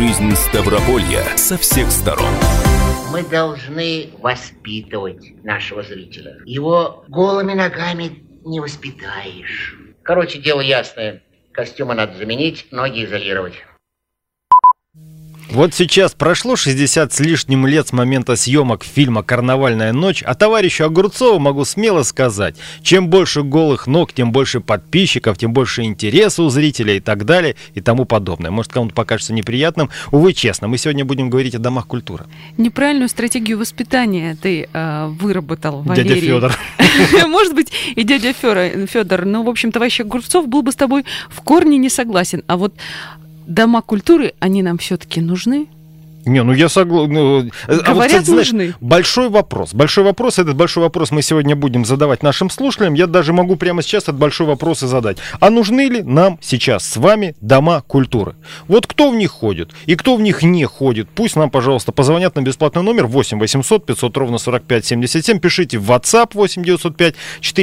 жизнь Ставрополья со всех сторон. Мы должны воспитывать нашего зрителя. Его голыми ногами не воспитаешь. Короче, дело ясное. Костюмы надо заменить, ноги изолировать. Вот сейчас прошло 60 с лишним лет с момента съемок фильма «Карнавальная ночь», а товарищу Огурцову могу смело сказать, чем больше голых ног, тем больше подписчиков, тем больше интереса у зрителей и так далее и тому подобное. Может, кому-то покажется неприятным. Увы, честно, мы сегодня будем говорить о домах культуры. Неправильную стратегию воспитания ты выработал, Валерий. Дядя Федор. Может быть, и дядя Федор, но, в общем, товарищ Огурцов был бы с тобой в корне не согласен. А вот дома культуры, они нам все-таки нужны? Не, ну я согласен. Говорят, нужны. Большой вопрос. Этот большой вопрос мы сегодня будем задавать нашим слушателям. Я даже могу прямо сейчас этот большой вопрос и задать. А нужны ли нам сейчас с вами дома культуры? Вот кто в них ходит и кто в них не ходит, пусть нам, пожалуйста, позвонят на бесплатный номер 8 800 500 ровно 45 77. Пишите в WhatsApp 8 905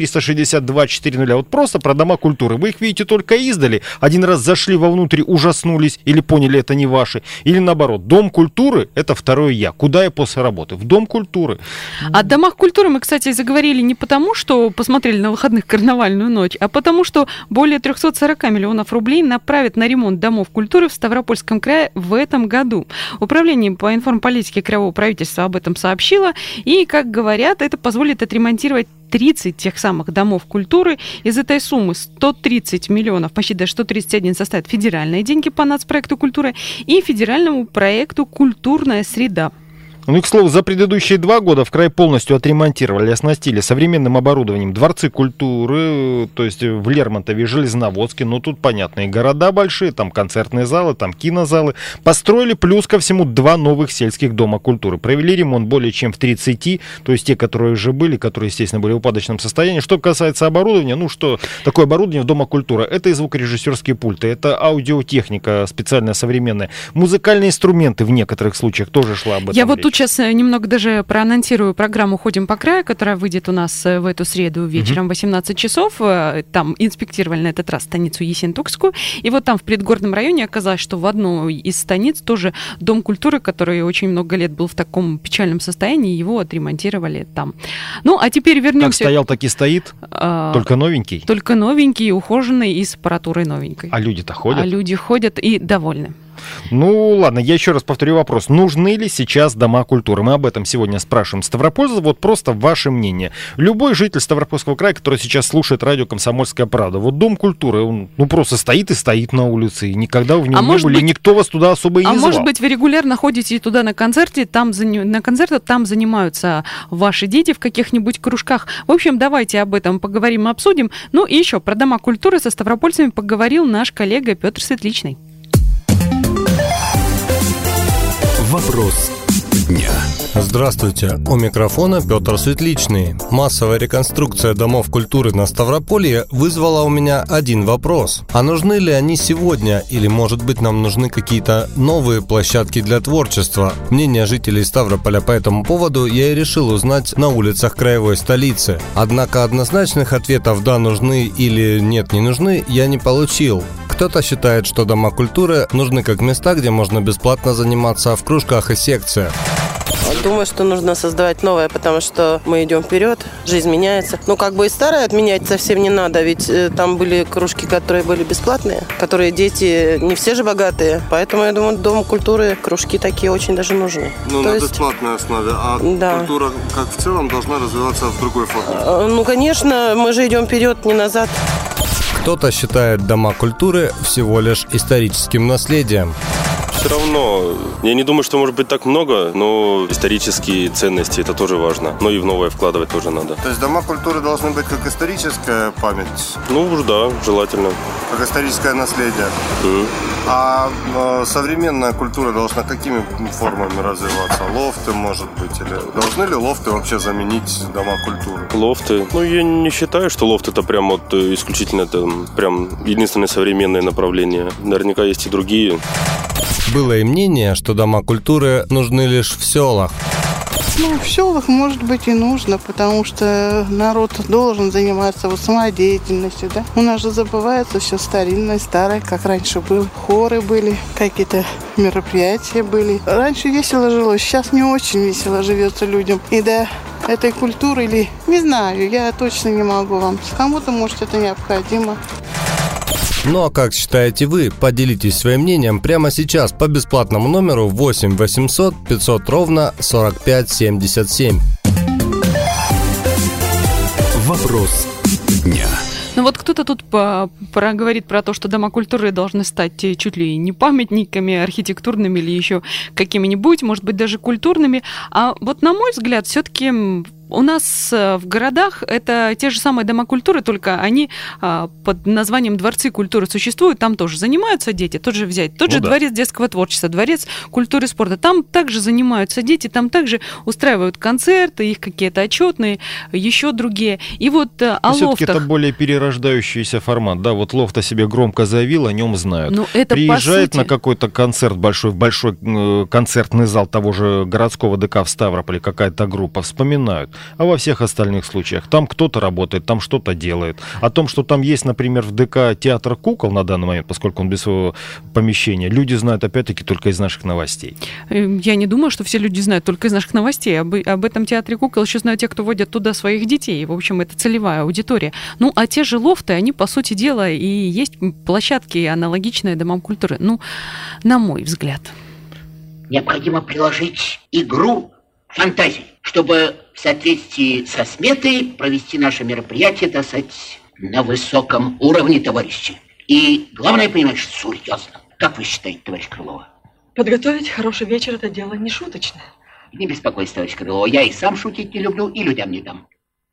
462 400. Вот просто про дома культуры. Вы их видите только издали. Один раз зашли вовнутрь, ужаснулись или поняли, это не ваши. Или наоборот, дом культуры. Это второе я. Куда я после работы? В Дом культуры. О домах культуры мы, кстати, заговорили не потому, что посмотрели на выходных «Карнавальную ночь», а потому, что более 340 миллионов рублей направят на ремонт домов культуры в Ставропольском крае в этом году. Управление по информполитике краевого правительства об этом сообщило. И, как говорят, это позволит отремонтировать 30 тех самых домов культуры. Из этой суммы 130 миллионов, почти даже 131 составят федеральные деньги по нацпроекту «Культура» и федеральному проекту «Культурная среда». Ну и, к слову, за предыдущие 2 года в край полностью отремонтировали, оснастили современным оборудованием дворцы культуры, то есть в Лермонтове и Железноводске, ну тут понятно, и города большие, там концертные залы, там кинозалы. Построили плюс ко всему 2 новых сельских дома культуры. Провели ремонт более чем в 30, то есть те, которые уже были, которые, естественно, были в упадочном состоянии. Что касается оборудования, ну что такое оборудование в Дома культуры? Это и звукорежиссерские пульты, это аудиотехника специальная, современная, музыкальные инструменты в некоторых случаях тоже шла об этом Я вот речь. тут сейчас немного даже проанонсирую программу «Ходим по краю», которая выйдет у нас в эту среду вечером в 18 часов. Там инспектировали на этот раз станицу Ессентукскую. И вот там в предгорном районе оказалось, что в одной из станиц тоже Дом культуры, который очень много лет был в таком печальном состоянии, его отремонтировали там. Ну, а теперь вернемся... Как стоял, так и стоит? Только новенький? Только новенький, ухоженный и с аппаратурой новенькой. А люди-то ходят? А люди ходят и довольны. Ну, ладно, я еще раз повторю вопрос. Нужны ли сейчас дома культуры? Мы об этом сегодня спрашиваем ставропольцев. Вот просто ваше мнение. Любой житель Ставропольского края, который сейчас слушает радио «Комсомольская правда», вот Дом культуры, он просто стоит и стоит на улице. И никогда вы в нем не были, никто вас туда особо и не звал. А может быть, вы регулярно ходите туда на концерты, там занимаются ваши дети в каких-нибудь кружках. В общем, давайте об этом поговорим, обсудим. Ну и еще про дома культуры со ставропольцами поговорил наш коллега Петр Светличный. Вопрос дня. Здравствуйте, у микрофона Петр Светличный. Массовая реконструкция домов культуры на Ставрополье вызвала у меня один вопрос. А нужны ли они сегодня? Или, может быть, нам нужны какие-то новые площадки для творчества? Мнение жителей Ставрополя по этому поводу я и решил узнать на улицах краевой столицы. Однако однозначных ответов «да, нужны» или «нет, не нужны» я не получил. Кто-то считает, что дома культуры нужны как места, где можно бесплатно заниматься в кружках и секциях. Думаю, что нужно создавать новое, потому что мы идем вперед, жизнь меняется. Ну, как бы и старое отменять совсем не надо, ведь там были кружки, которые были бесплатные, которые дети, не все же богатые. Поэтому, я думаю, Дом культуры, кружки такие очень даже нужны. Ну, на бесплатной основе, а да. Культура, как в целом, должна развиваться в другой форме. Ну, конечно, мы же идем вперед, не назад. Кто-то считает дома культуры всего лишь историческим наследием. Все равно, я не думаю, что может быть так много, но исторические ценности, это тоже важно. Но и в новое вкладывать тоже надо. То есть дома культуры должны быть как историческая память? Ну уж да, желательно. Как историческое наследие. А современная культура должна какими формами развиваться? Лофты, может быть? Или должны ли лофты вообще заменить дома культуры? Лофты? Ну, я не считаю, что лофт это прям вот исключительно это прям единственное современное направление. Наверняка есть и другие. Было и мнение, что дома культуры нужны лишь в селах. Ну, в селах, может быть, и нужно, потому что народ должен заниматься вот самодеятельностью, да. У нас же забывается все старинное, старое, как раньше было. Хоры были, какие-то мероприятия были. Раньше весело жилось, сейчас не очень весело живется людям. И до этой культуры или... Не знаю, я точно не могу вам. Кому-то, может, это необходимо. Ну а как считаете вы? Поделитесь своим мнением прямо сейчас по бесплатному номеру 8 800 500 ровно 45 77. Вопрос дня. Ну вот кто-то тут говорит про то, что дома культуры должны стать чуть ли не памятниками архитектурными или еще какими-нибудь, может быть, даже культурными. А вот на мой взгляд, все-таки у нас в городах это те же самые дома культуры, только они под названием дворцы культуры существуют, там тоже занимаются дети, тот же дворец детского творчества, дворец культуры и спорта, там также занимаются дети, там также устраивают концерты, их какие-то отчетные, еще другие. И вот о лофтах... Все-таки это более перерождающийся формат, да, вот лофт о себе громко заявил, о нем знают. Ну, это приезжает по сути... на какой-то концерт, большой концертный зал того же городского ДК в Ставрополе, какая-то группа, вспоминают. А во всех остальных случаях там кто-то работает, там что-то делает. О том, что там есть, например, в ДК театр кукол на данный момент, поскольку он без своего помещения, люди знают опять-таки только из наших новостей. Я не думаю, что все люди знают только из наших новостей. Об этом театре кукол еще знают те, кто водят туда своих детей. В общем, это целевая аудитория. Ну, а те же лофты, они, по сути дела, и есть площадки, аналогичные домам культуры. Ну, на мой взгляд. Необходимо приложить игру фантазии, чтобы в соответствии со сметой провести наше мероприятие, так сказать, на высоком уровне, товарищи. И главное понимать, что серьезно. Как вы считаете, товарищ Крылова? Подготовить хороший вечер – это дело не шуточное. Не беспокойся, товарищ Крылова, я и сам шутить не люблю, и людям не дам.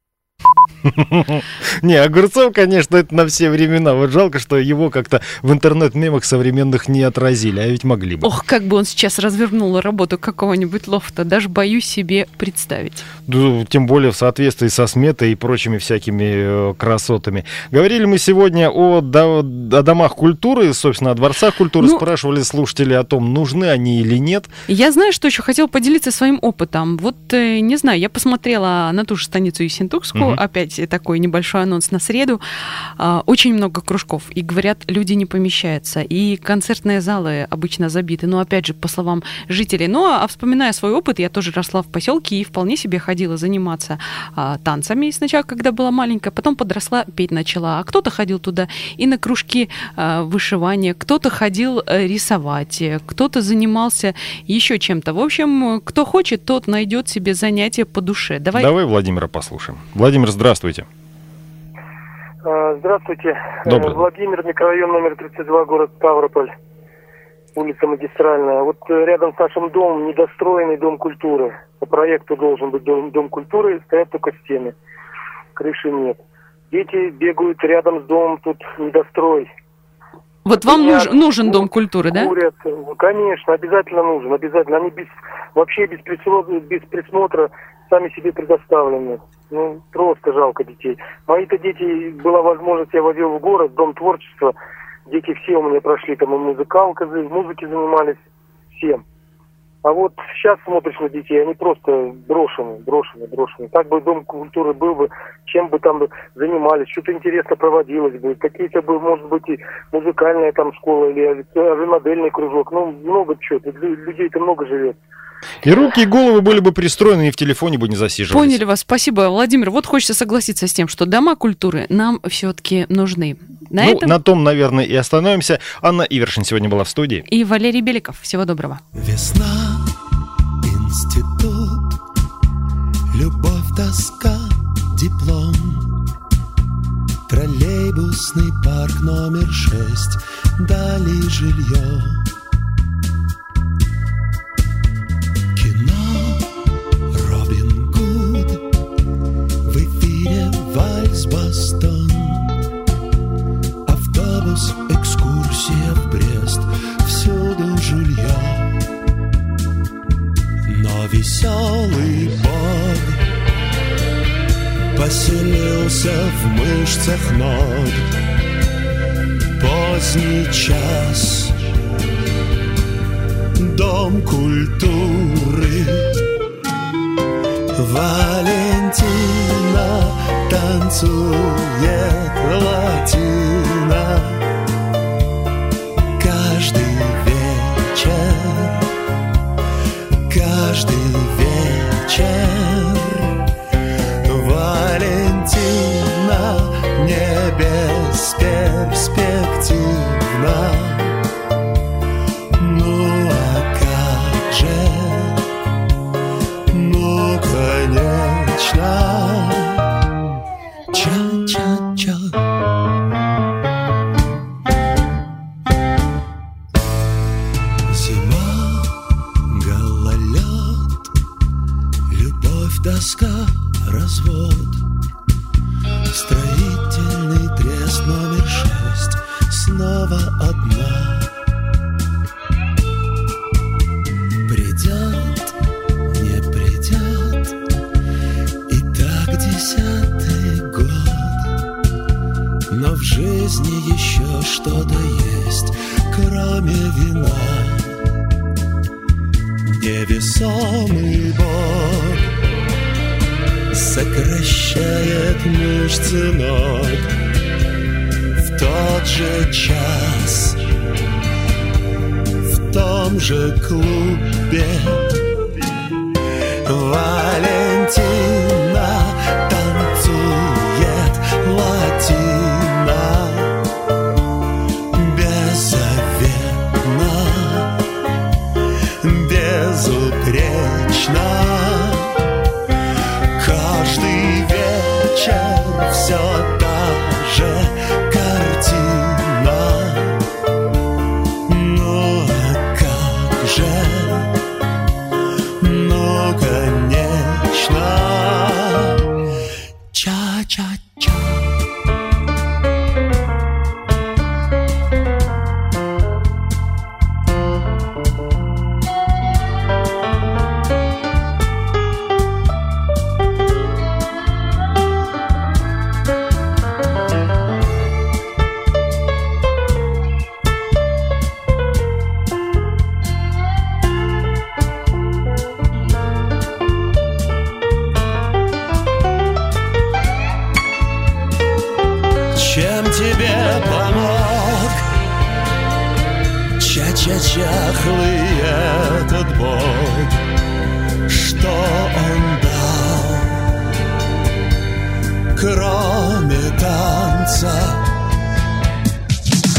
Не, Огурцов, конечно, это на все времена. Вот жалко, что его как-то в интернет-мемах современных не отразили, а ведь могли бы. Ох, как бы он сейчас развернул работу какого-нибудь лофта, даже боюсь себе представить. Да, тем более в соответствии со сметой и прочими всякими красотами. Говорили мы сегодня о домах культуры, собственно, о дворцах культуры. Спрашивали слушатели о том, нужны они или нет. Я знаю, что еще хотела поделиться своим опытом. Вот, не знаю, я посмотрела на ту же станицу Ессентукскую, опять такой небольшой анонс на среду. Очень много кружков. И, говорят, люди не помещаются. И концертные залы обычно забиты. Но, опять же, по словам жителей. Ну, а вспоминая свой опыт, я тоже росла в поселке и вполне себе ходила заниматься танцами сначала, когда была маленькая. Потом подросла, петь начала. А кто-то ходил туда и на кружки вышивания, кто-то ходил рисовать, кто-то занимался еще чем-то. В общем, кто хочет, тот найдет себе занятие по душе. Давай Владимира послушаем. Владимир, здравствуйте. Здравствуйте. Добрый. Владимир, микрорайон номер 32, город Ставрополь, улица Магистральная. Вот рядом с нашим домом недостроенный дом культуры. По проекту должен быть дом культуры, стоят только стены. Крыши нет. Дети бегают рядом с домом, тут недострой. Вот вам нужен дом культуры, да? Курят. Конечно, обязательно нужен. Обязательно. Они вообще без присмотра сами себе предоставлены. Ну, просто жалко детей. Мои-то дети, была возможность, я возил в город, дом творчества. Дети все у меня прошли, там и музыкалка, музыки занимались, всем. А вот сейчас смотришь на детей, они просто брошены. Так бы дом культуры был бы, чем бы там занимались, что-то интересно проводилось бы. Какие-то бы, может быть, и музыкальная там школа, или модельный кружок. Ну, много чего, людей-то много живет. И руки, и головы были бы пристроены, и в телефоне бы не засиживались. Поняли вас, спасибо. Владимир, вот хочется согласиться с тем, что дома культуры нам все-таки нужны. На том, наверное, и остановимся. Анна Ивершин сегодня была в студии. И Валерий Беликов. Всего доброго. Весна, институт, любовь, тоска, диплом, троллейбусный парк номер 6, дали жилье. Вальс-Бастон, автобус, экскурсия в Брест, всюду жилье. Но веселый Бог поселился в мышцах ног. Поздний час, дом культуры, Валентина танцует латина. Каждый вечер Валентина не бесперспективна. Ну а как же, ну конечно, ча-ча-ча. Зима, гололед, любовь, тоска, развод. Строительный трест номер 6, снова одна. Придет, не придет, и так 10-й год. Но в жизни еще что-то есть, кроме вина. Невесомый Бог сокращает мышцы ног в тот же час, в том же клубе. Валентина танцует латина. Беззаветно, безупречно. Каждый вечер все та же картина. Ну а как же, ну конечно, ча-ча-ча. Чем тебе помог ча-ча-чахлый этот бог? Что он дал, кроме танца?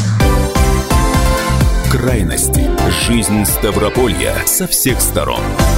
Крайности. Жизнь Ставрополья со всех сторон.